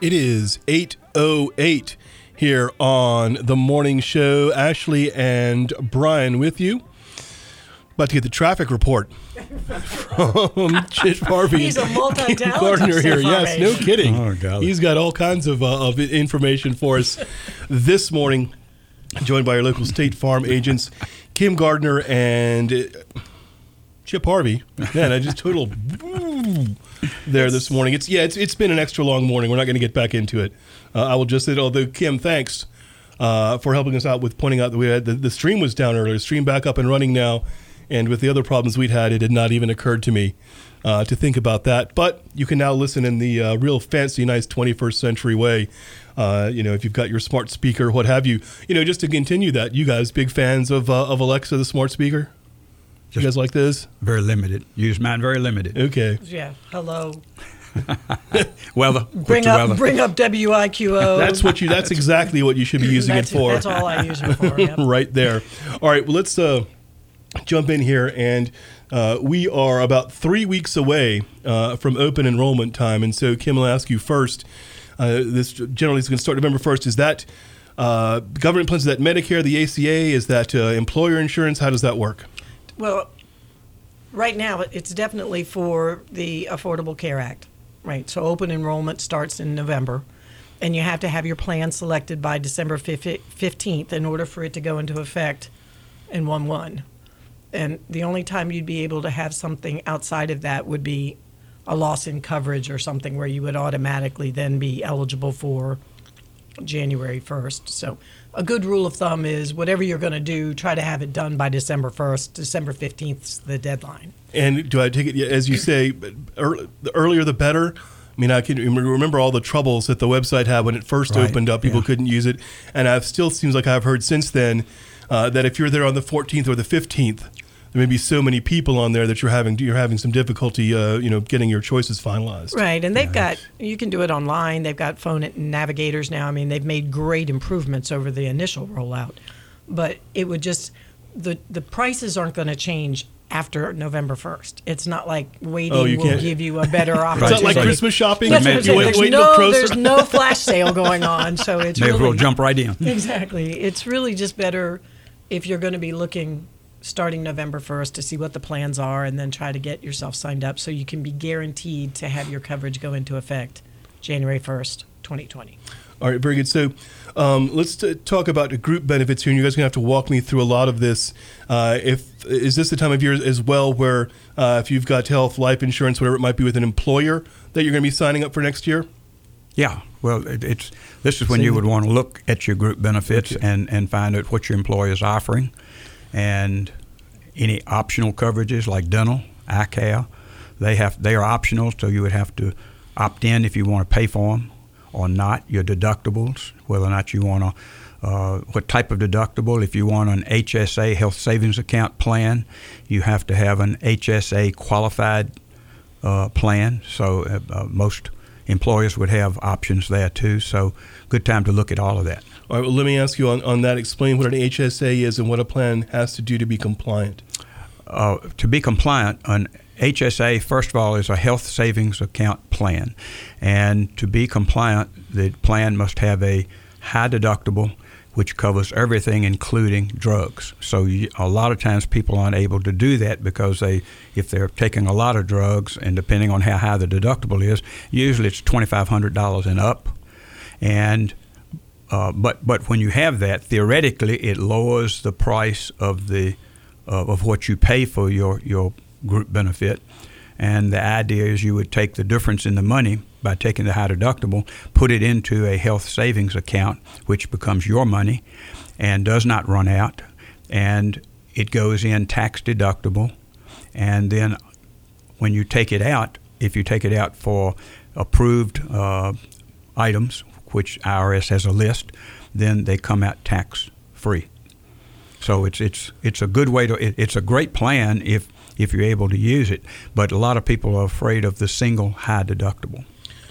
It is 8:08 here on the morning show. Ashley and Brian with you. About to get the traffic report from Chip Harvey. He's a multi-talented Gardner here. Yes, no kidding. Oh, golly. He's got all kinds of information for us this morning. Joined by our local State Farm agents, Kim Gardner and Chip Harvey. Man, I just total there this morning. It's been an extra long morning. We're not going to get back into it. I will just say, although Kim, thanks for helping us out with pointing out that we had the stream was down earlier. Stream back up and running now, and with the other problems we'd had, it had not even occurred to me to think about that. But you can now listen in the real fancy, nice 21st century way. If you've got your smart speaker, what have you. Just to continue that, you guys big fans of Alexa, the smart speaker? You guys like this? Very limited. Use mine very limited. Okay. Yeah. Hello. Weather. Bring up WIQO. That's exactly what you should be using it for. That's all I use it for. Yep. Right there. All right. Well, let's jump in here, and we are about 3 weeks away from open enrollment time. And so, Kim, I'll ask you first. This generally is going to start November 1st. Is that government plans? Is that Medicare, the ACA? Is that employer insurance? How does that work? Well, right now it's definitely for the Affordable Care Act, right? So open enrollment starts in November, and you have to have your plan selected by December 15th in order for it to go into effect in 1/1. And the only time you'd be able to have something outside of that would be a loss in coverage or something where you would automatically then be eligible for January 1st. So a good rule of thumb is whatever you're going to do, try to have it done by December 1st. December 15th is the deadline. And do I take it, as you say, the earlier the better? I mean, I can remember all the troubles that the website had when it first opened up. People couldn't use it. And I've still seems like I've heard since then that if you're there on the 14th or the 15th, there may be so many people on there that you're having some difficulty, getting your choices finalized. Right, and you can do it online. They've got phone navigators now. I mean, they've made great improvements over the initial rollout, but it would just the prices aren't going to change after November 1st. It's not like waiting will give you a better opportunity. It's not like Christmas shopping. There's no flash sale going on, so it's may as well jump right in. Exactly, it's really just better if you're going to be looking starting November 1st to see what the plans are and then try to get yourself signed up so you can be guaranteed to have your coverage go into effect January 1st, 2020. All right, very good. So let's talk about group benefits here, and you guys are going to have to walk me through a lot of this. Is this the time of year as well where if you've got health, life insurance, whatever it might be with an employer, that you're going to be signing up for next year? Yeah. Well, this is when you would want to look at your group benefits and find out what your employer is offering. And any optional coverages like dental, eye care, they are optional, so you would have to opt in if you want to pay for them or not. Your deductibles, whether or not you want what type of deductible. If you want an HSA, health savings account plan, you have to have an HSA qualified plan. So most employers would have options there too. So good time to look at all of that. All right, well, let me ask you on that. Explain what an HSA is and what a plan has to do to be compliant. To be compliant, an HSA, first of all, is a health savings account plan. And to be compliant, the plan must have a high deductible, which covers everything, including drugs. So a lot of times people aren't able to do that because if they're taking a lot of drugs, and depending on how high the deductible is, usually it's $2,500 and up. And but when you have that, theoretically, it lowers the price of what you pay for your group benefit. And the idea is you would take the difference in the money by taking the high deductible, put it into a health savings account, which becomes your money and does not run out. And it goes in tax deductible. And then when you take it out, if you take it out for approved items, which IRS has a list, then they come out tax free. So it's a good way it's a great plan if you're able to use it. But a lot of people are afraid of the single high deductible.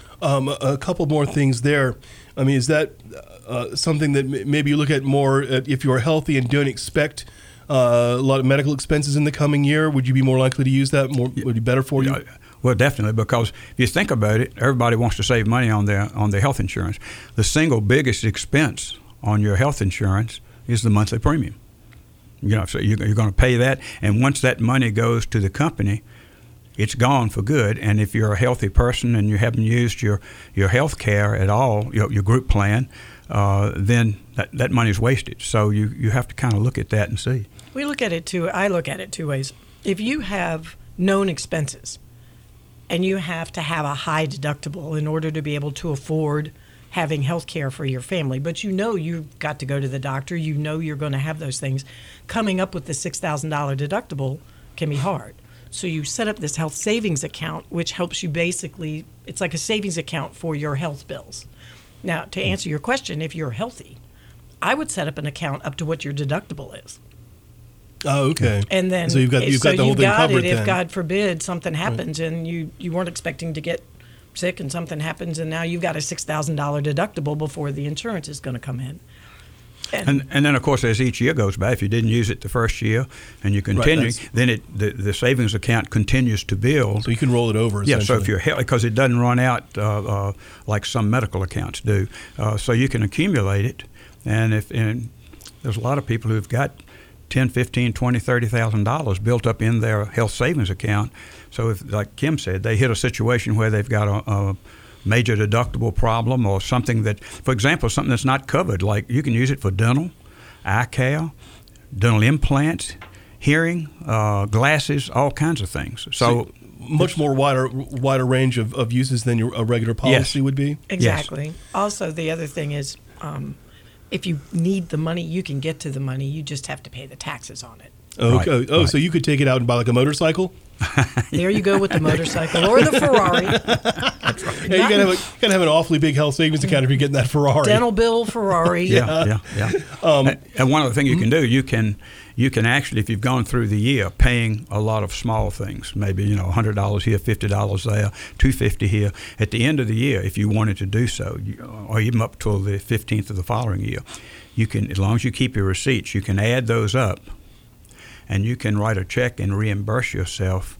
A couple more things there. I mean, is that something that maybe you look at more if you're healthy and don't expect a lot of medical expenses in the coming year? Would you be more likely to use that? Would it be better for you? Well, definitely, because if you think about it, everybody wants to save money on their health insurance. The single biggest expense on your health insurance is the monthly premium. So you're going to pay that, and once that money goes to the company, it's gone for good. And if you're a healthy person and you haven't used your health care at all, your group plan, then that money's wasted. So you have to kind of look at that and see. I look at it two ways. If you have known expenses and you have to have a high deductible in order to be able to afford having health care for your family, but you've got to go to the doctor, you're going to have those things, coming up with the $6,000 deductible can be hard. So you set up this health savings account, which helps you basically, it's like a savings account for your health bills. Now, to answer your question, if you're healthy, I would set up an account up to what your deductible is. Oh, okay. And then so you've got the whole thing covered if then. God forbid something happens and you weren't expecting to get sick and something happens and now you've got a $6,000 deductible before the insurance is going to come in. And then, of course, as each year goes by, if you didn't use it the first year and you continue, then the savings account continues to build. So you can roll it over, essentially. Yeah, so if you're healthy, because it doesn't run out like some medical accounts do. So you can accumulate it. And there's a lot of people who've got $10,000, $15,000, $20,000, $30,000 built up in their health savings account. So if, like Kim said, they hit a situation where they've got a major deductible problem or something that, for example, something that's not covered, like you can use it for dental, eye care, dental implants, hearing, glasses, all kinds of things. So much more wider range of uses than a regular policy would be? Exactly. Yes. Also, the other thing is if you need the money, you can get to the money. You just have to pay the taxes on it. Okay. Right. Oh, so you could take it out and buy like a motorcycle? There you go with the motorcycle or the Ferrari. That's right. Yeah, you gotta have an awfully big health savings account if you're getting that Ferrari. Dental bill, Ferrari. Yeah. And one other thing you can do, you can actually, if you've gone through the year paying a lot of small things, maybe $100 here, $50 there, $250 here, at the end of the year, if you wanted to do so, or even up till the 15th of the following year, you can, as long as you keep your receipts, you can add those up. And you can write a check and reimburse yourself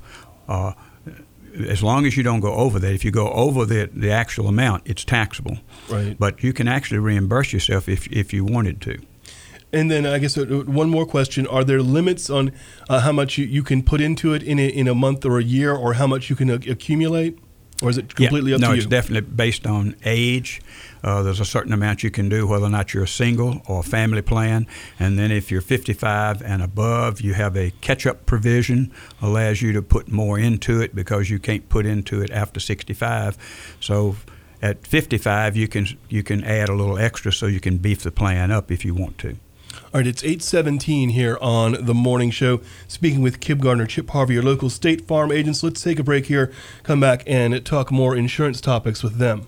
as long as you don't go over that. If you go over the actual amount, it's taxable. Right. But you can actually reimburse yourself if you wanted to. And then I guess one more question. Are there limits on how much you can put into it in a month or a year, or how much you can accumulate? Or is it completely up to you? No, it's definitely based on age. There's a certain amount you can do, whether or not you're a single or a family plan. And then if you're 55 and above, you have a catch-up provision, allows you to put more into it because you can't put into it after 65. So at 55, you can add a little extra so you can beef the plan up if you want to. All right, it's 8:17 here on The Morning Show. Speaking with Kim Gardner, Chip Harvey, your local State Farm agents. Let's take a break here, come back and talk more insurance topics with them.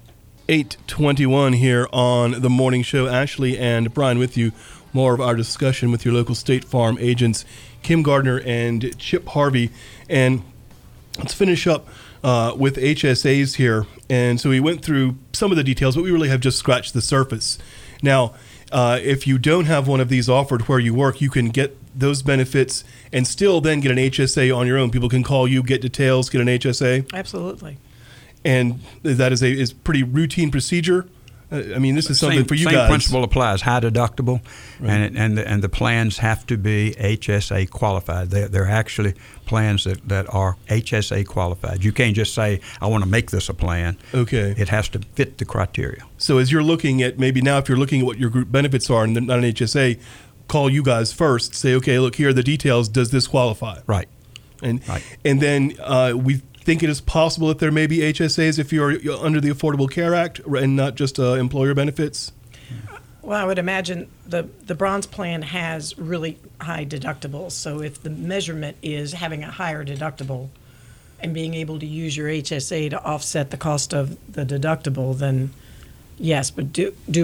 8:21 here on The Morning Show. Ashley and Brian with you. More of our discussion with your local State Farm agents, Kim Gardner and Chip Harvey. And let's finish up with HSAs here. And so we went through some of the details, but we really have just scratched the surface. Now, if you don't have one of these offered where you work, you can get those benefits and still then get an HSA on your own. People can call you, get details, get an HSA. Absolutely. And that is pretty routine procedure. I mean, this is something for you guys. Same principle applies. High deductible, right. and the plans have to be HSA qualified. They're actually plans that are HSA qualified. You can't just say, I want to make this a plan. Okay. It has to fit the criteria. So as you're looking at, maybe now if you're looking at what your group benefits are and they're not an HSA, call you guys first. Say, okay, look, here are the details. Does this qualify? Right. And then we think it is possible that there may be HSAs if you're under the Affordable Care Act and not just employer benefits? Well, I would imagine the Bronze Plan has really high deductibles. So if the measurement is having a higher deductible and being able to use your HSA to offset the cost of the deductible, then yes. But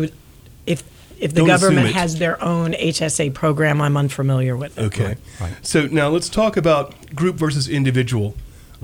if the government has their own HSA program, I'm unfamiliar with it. Okay. Right. So now let's talk about group versus individual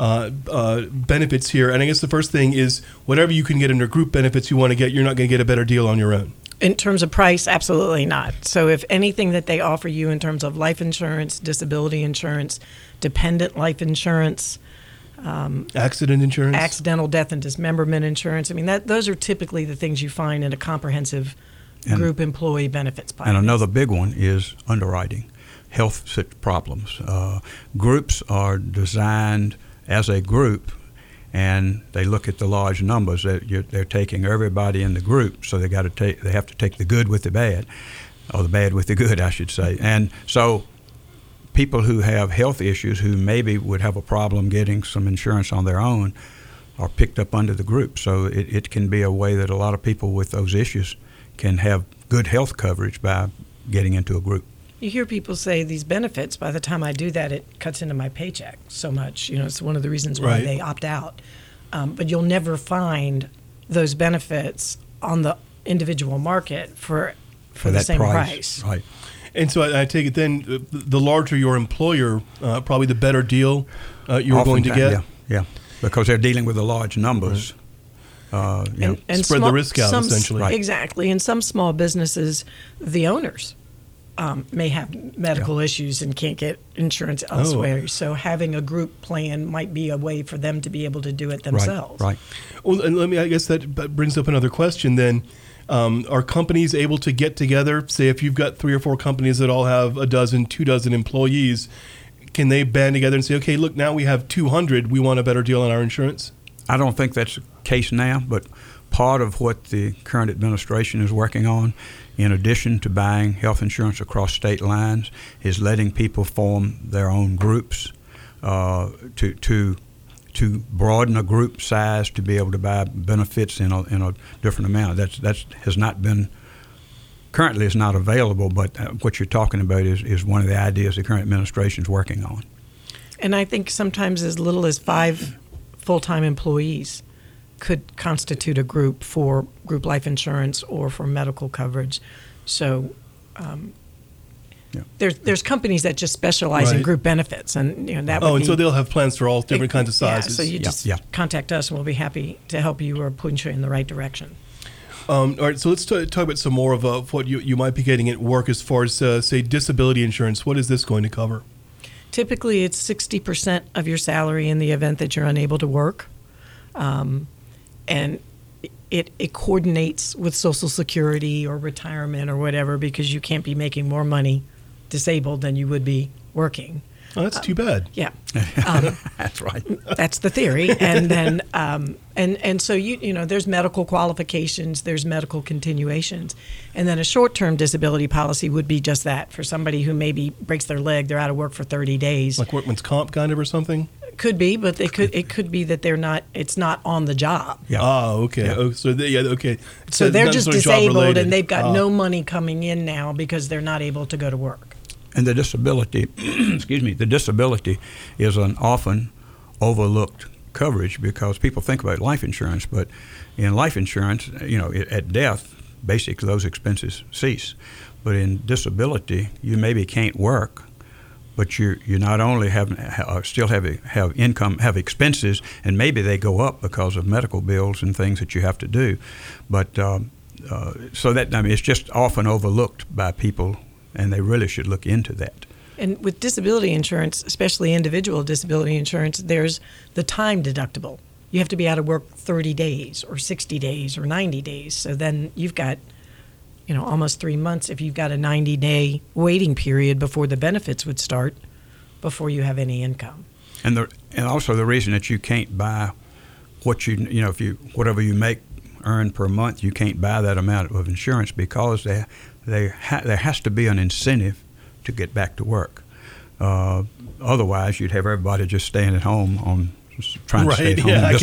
benefits here. And I guess the first thing is whatever you can get under group benefits you want to get, you're not going to get a better deal on your own. In terms of price, absolutely not. So if anything that they offer you in terms of life insurance, disability insurance, dependent life insurance, Accident insurance? accidental death and dismemberment insurance. I mean, those are typically the things you find in a comprehensive group employee benefits plan. And another big one is underwriting, health problems. Groups are designed as a group, and they look at the large numbers. They're taking everybody in the group, so they have to take the good with the bad, or the bad with the good, I should say. And so people who have health issues, who maybe would have a problem getting some insurance on their own, are picked up under the group. So it can be a way that a lot of people with those issues can have good health coverage by getting into a group. You hear people say these benefits, by the time I do that, it cuts into my paycheck so much. It's one of the reasons why they opt out. But you'll never find those benefits on the individual market for the that same price. Right. And so I take it then, the larger your employer, probably the better deal you're going to get? Yeah, because they're dealing with the large numbers. And spread the risk out, essentially. Right. Exactly. In some small businesses, the owners may have medical issues and can't get insurance elsewhere. So having a group plan might be a way for them to be able to do it themselves. Right. Well, and I guess that brings up another question then. Are companies able to get together? Say if you've got 3 or 4 companies that all have 2 dozen employees, can they band together and say, okay, look, now we have 200, we want a better deal on our insurance? I don't think that's the case now, but part of what the current administration is working on, in addition to buying health insurance across state lines, is letting people form their own groups to broaden a group size to be able to buy benefits in a different amount. That has not been, currently is not available, but what you're talking about is one of the ideas the current administration is working on. And I think sometimes as little as 5 full-time employees could constitute a group for group life insurance or for medical coverage. So there's companies that just specialize in group benefits, and that would and be, so they'll have plans for all different kinds of sizes. So you just contact us, and we'll be happy to help you or point you in the right direction. All right, so let's talk about some more of what you might be getting at work as far as, say, disability insurance. What is this going to cover? Typically, it's 60% of your salary in the event that you're unable to work. And it coordinates with Social Security or retirement or whatever, because you can't be making more money disabled than you would be working. Oh, that's too bad. Yeah. That's right. That's the theory. And then and so there's medical qualifications, there's medical continuations. And then a short-term disability policy would be just that, for somebody who maybe breaks their leg, they're out of work for 30 days. Like workman's comp kind of or something? Could be, but it could be that it's not on the job. Yeah. Oh, okay. Yeah. Oh, so okay. So they're just disabled and they've got no Oh. money coming in now because they're not able to go to work. And the disability, the disability is an often overlooked coverage, because people think about life insurance, but in life insurance, at death, basically those expenses cease. But in disability, you maybe can't work, but you not only still have income, have expenses, and maybe they go up because of medical bills and things that you have to do. But so that, it's just often overlooked by people, and they really should look into that. And with disability insurance, especially individual disability insurance, there's the time deductible. You have to be out of work 30 days or 60 days or 90 days. So then you've got, almost 3 months if you've got a 90-day waiting period before the benefits would start, before you have any income. And also the reason that you can't buy what whatever you earn per month, you can't buy that amount of insurance, because there has to be an incentive to get back to work. Otherwise, you'd have everybody just staying at home on trying to stay at home on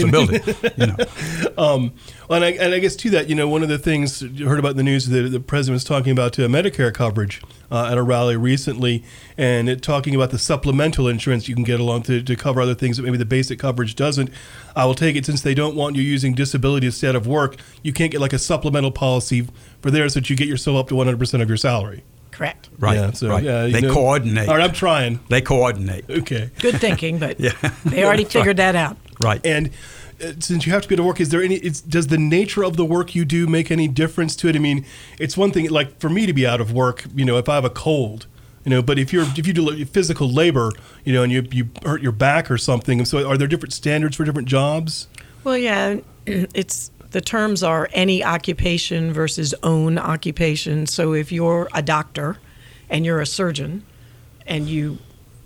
disability. And I guess to that, one of the things you heard about in the news, the president was talking about Medicare coverage at a rally recently, and talking about the supplemental insurance you can get along to cover other things that maybe the basic coverage doesn't. I will take it, since they don't want you using disability instead of work, you can't get like a supplemental policy for theirs that you get yourself up to 100% of your salary. Correct. Right. Yeah, so, right. They coordinate. All right, I'm trying. They coordinate. Okay. Good thinking, but they already figured that out. Right. And since you have to go to work, does the nature of the work you do make any difference to it? I mean, it's one thing, like for me to be out of work, if I have a cold, But if you do physical labor, and you hurt your back or something, so are there different standards for different jobs? Well, yeah, the terms are any occupation versus own occupation. So if you're a doctor and you're a surgeon and you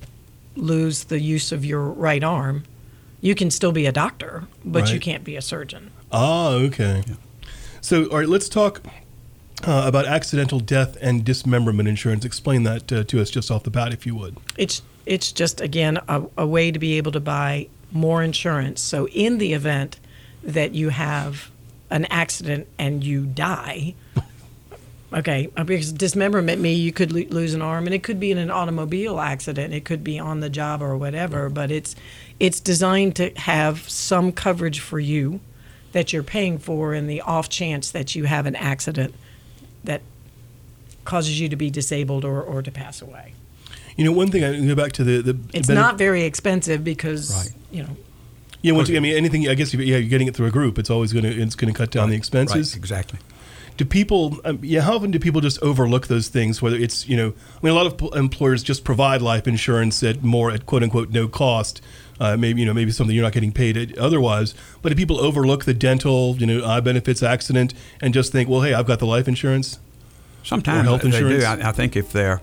lose the use of your right arm, you can still be a doctor, but Right. you can't be a surgeon. Ah, okay. Yeah. So, all right, let's talk about accidental death and dismemberment insurance. Explain that to us just off the bat, if you would. It's just, again, a way to be able to buy more insurance. So in the event that you have an accident and you die, okay, because dismemberment means you could lose an arm, and it could be in an automobile accident, it could be on the job or whatever, but it's designed to have some coverage for you that you're paying for in the off chance that you have an accident that causes you to be disabled or to pass away. One thing, I go back to the It's not very expensive because, Right. Yeah, once again, anything. I guess you're getting it through a group. It's always going to cut down the expenses. Right, exactly. Do people? How often do people just overlook those things? Whether it's a lot of employers just provide life insurance at quote unquote no cost. Maybe something you're not getting paid otherwise. But do people overlook the dental, eye benefits, accident, and just think, well, hey, I've got the life insurance? Sometimes health they do. insurance? I think if their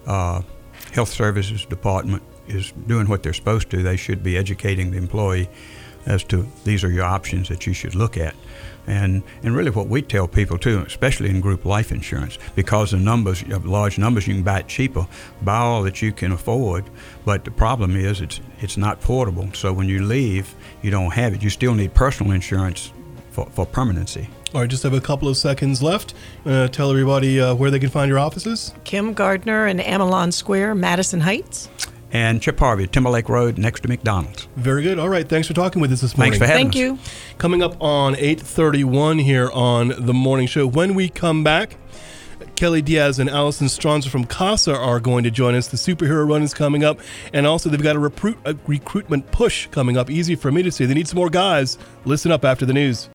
health services department is doing what they're supposed to, they should be educating the employee as to these are your options that you should look at. And really what we tell people too, especially in group life insurance, because of large numbers, you can buy it cheaper, buy all that you can afford, but the problem is it's not portable. So when you leave, you don't have it. You still need personal insurance for permanency. All right, just have a couple of seconds left. Tell everybody where they can find your offices. Kim Gardner and Amelon Square, Madison Heights. And Chip Harvey, Timberlake Road, next to McDonald's. Very good. All right, thanks for talking with us this morning. Thanks for having Thank us. you. Coming up on 8:31 here on The Morning Show. When we come back, Kelly Diaz and Allison Stronzer from CASA are going to join us. The superhero run is coming up. And also, they've got a recruitment push coming up. Easy for me to say. They need some more guys. Listen up after the news.